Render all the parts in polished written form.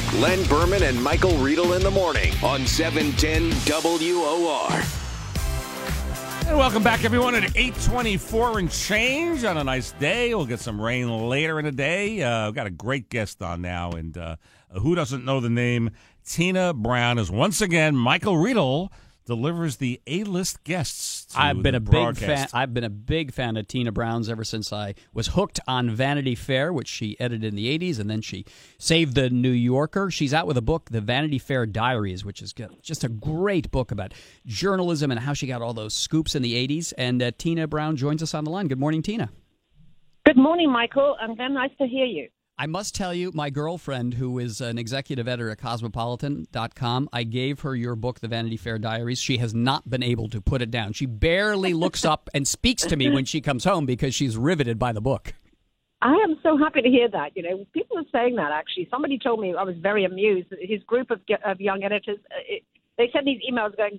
Len Berman and Michael Riedel in the morning on 710 WOR. And welcome back, everyone, at 8:24 and change on a nice day. We'll get some rain later in the day. We've got a great guest on now, and who doesn't know the name? Tina Brown is once again, Michael Riedel delivers the A-list guests to I've been the a big broadcast. fan. I've been a big fan of Tina Brown's ever since I was hooked on Vanity Fair, which she edited in the 80s, and then she saved the New Yorker. She's out with a book, The Vanity Fair Diaries, which is just a great book about journalism and how she got all those scoops in the 80s. And Tina Brown joins us on the line. Good morning, Tina. Good morning, Michael. I'm very nice to hear you. I must tell you, my girlfriend, who is an executive editor at Cosmopolitan.com, I gave her your book, The Vanity Fair Diaries. She has not been able to put it down. She barely looks up and speaks to me when she comes home because she's riveted by the book. I am so happy to hear that. You know, people are saying that, actually. Somebody told me, I was very amused, that his group of young editors, they send these emails going,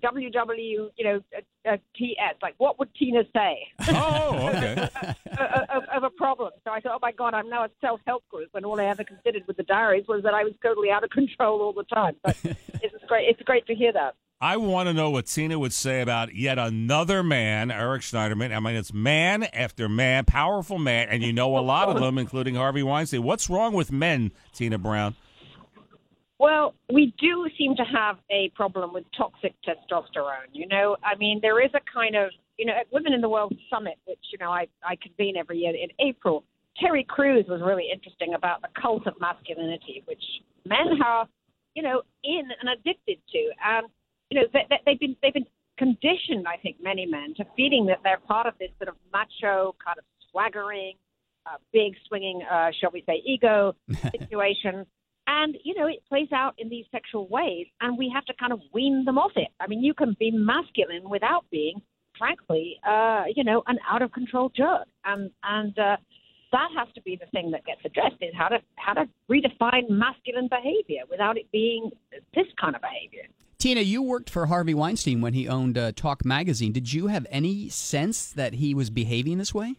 TS, like, what would Tina say? Oh, okay. of a problem. So I thought, oh, my God, I'm now a self-help group, when all I ever considered with the diaries was that I was totally out of control all the time. But it's great. It's great to hear that. I want to know what Tina would say about yet another man, Eric Schneiderman. I mean, it's man after man, powerful man, and you know a lot of them, including Harvey Weinstein. What's wrong with men, Tina Brown? Well, we do seem to have a problem with toxic testosterone. You know, I mean, there is a kind of, at Women in the World Summit, which, I convene every year in April, Terry Crews was really interesting about the cult of masculinity, which men are, in and addicted to. And, they've been conditioned, I think, many men, to feeling that they're part of this sort of macho, kind of swaggering, big swinging, shall we say, ego situation. And, it plays out in these sexual ways, and we have to kind of wean them off it. I mean, you can be masculine without being, frankly, an out-of-control jerk. And that has to be the thing that gets addressed, is how to redefine masculine behavior without it being this kind of behavior. Tina, you worked for Harvey Weinstein when he owned Talk Magazine. Did you have any sense that he was behaving this way?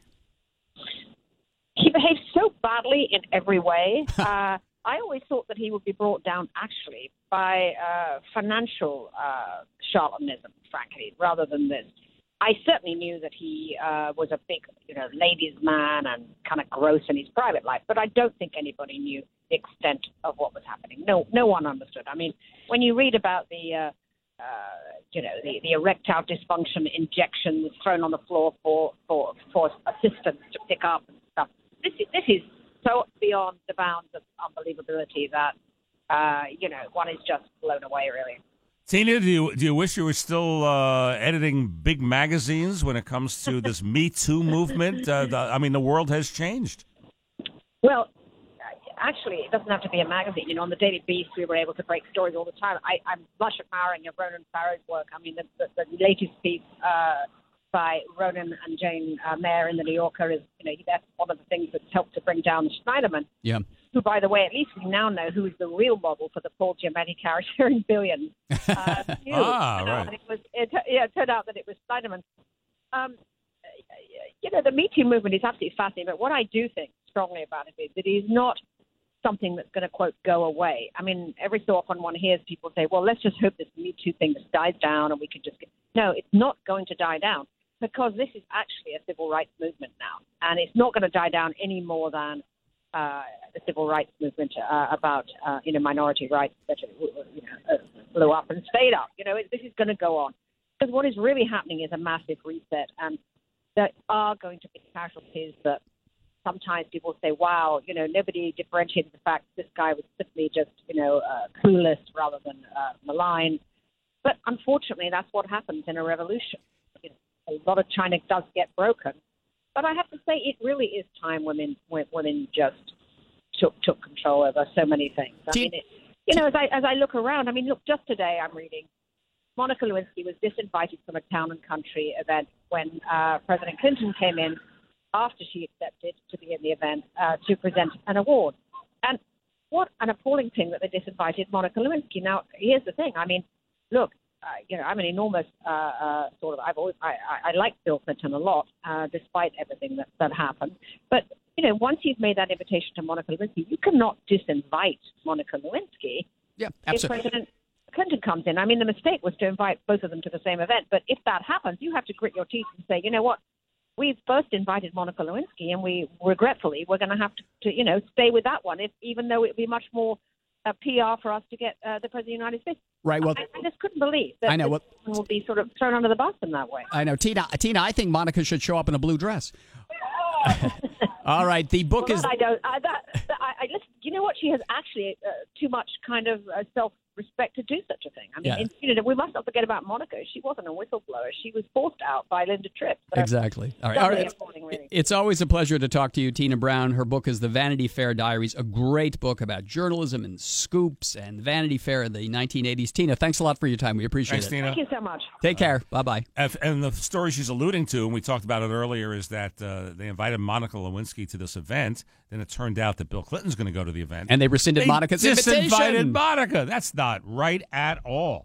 He behaved so badly in every way. I always thought that he would be brought down, actually, by financial charlatanism, frankly, rather than this. I certainly knew that he was a big, ladies' man and kind of gross in his private life, but I don't think anybody knew the extent of what was happening. No one understood. I mean, when you read about the erectile dysfunction injections thrown on the floor for assistants to pick up and stuff, this is so beyond the bounds of unbelievability that, one is just blown away, really. Tina, do you wish you were still editing big magazines when it comes to this Me Too movement? The world has changed. Well, actually, it doesn't have to be a magazine. On the Daily Beast, we were able to break stories all the time. I'm blush admiring of Ronan Farrow's work. I mean, the latest piece by Ronan and Jane Mayer in the New Yorker is, that's one of the things that's helped to bring down Schneiderman. Yeah. Who, by the way, at least we now know who is the real model for the Paul Giamatti character in Billions. Right. It turned out that it was Schneiderman. The Me Too movement is absolutely fascinating, but what I do think strongly about it is that it is not something that's going to, quote, go away. I mean, every so often one hears people say, well, let's just hope this Me Too thing just dies down and we can just get... No, it's not going to die down, because this is actually a civil rights movement now, and it's not going to die down any more than the civil rights movement about minority rights that blew up and stayed up. This is going to go on, because what is really happening is a massive reset, and there are going to be casualties that sometimes people say, wow, nobody differentiated the fact that this guy was simply just clueless rather than malign. But unfortunately, that's what happens in a revolution. A lot of China does get broken. But I have to say, it really is time women just took control over so many things. I mean, as I look around, just today I'm reading Monica Lewinsky was disinvited from a Town and Country event when President Clinton came in after she accepted to be in the event to present an award. And what an appalling thing that they disinvited Monica Lewinsky. Now, here's the thing. Look, I'm an enormous I like Bill Clinton a lot, despite everything that happened. But, once you've made that invitation to Monica Lewinsky, you cannot disinvite Monica Lewinsky. Yeah, If absolutely. President Clinton comes in. I mean, the mistake was to invite both of them to the same event. But if that happens, you have to grit your teeth and say, you know what? We've first invited Monica Lewinsky, and we're going to have to stay with that one, even though it would be much more PR for us to get the President of the United States. Right. Well, I just couldn't believe that I know. this woman will be sort of thrown under the bus in that way. I know. Tina, I think Monica should show up in a blue dress. All right. The book Well, is. I don't. I listen. You know what? She has actually too much kind of self-respect to do such a thing. I mean, we must not forget about Monica. She wasn't a whistleblower. She was forced out by Linda Tripp. So Exactly. All right. doubly appalling, really. It's always a pleasure to talk to you, Tina Brown. Her book is The Vanity Fair Diaries, a great book about journalism and scoops and Vanity Fair in the 1980s. Tina, thanks a lot for your time. We appreciate Thanks, it. Tina. Thank you so much. Take care. Bye-bye. And the story she's alluding to, and we talked about it earlier, is that they invited Monica Lewinsky to this event. Then it turned out that Bill Clinton's going to go to the event. And they rescinded Monica's disinvited invitation. Monica. That's not right at all.